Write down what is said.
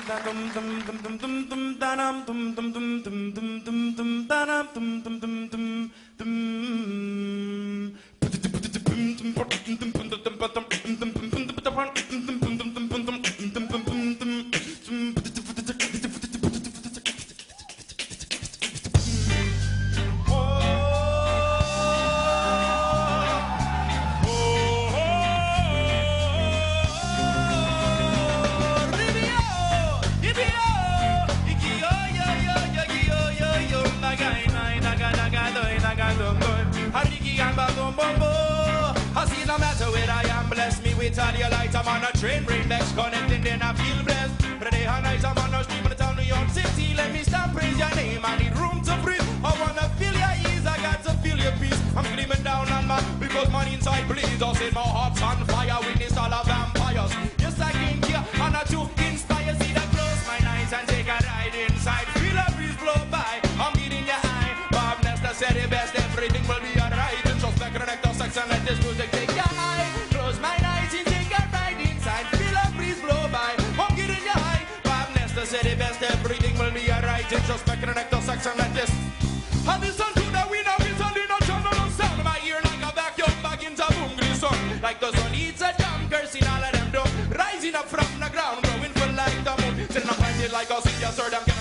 All your light, I'm on a train, bring next connecting, then I feel blessed. But day and night, I'm on the street, but town New York City. Let me stop, praise your name, I need room to breathe. I wanna feel your ease, I got to feel your peace. I'm screaming down on my, because money inside bleeds. I said my heart's on fire, witness all the vampires. Yes, I came here, and I to inspire. See that close my eyes and take a ride inside. Feel a breeze blow by, I'm getting your eye. Bob Nesta said it best, everything will be alright. And just like connect the sex and let this music take your eye. Close my eyes and take a ride inside. Feel a breeze blow by, I'm getting your eye. Bob Nesta said it best, everything will be alright. And just like connect the sex and let this. And listen to the wind of it and in a channel of sound. My ear like a vacuum back into boom song. Like the sun eats a jam, cursing all of them down. Rising up from the ground, growing full like the moon. Sitting up like a sea, sir, them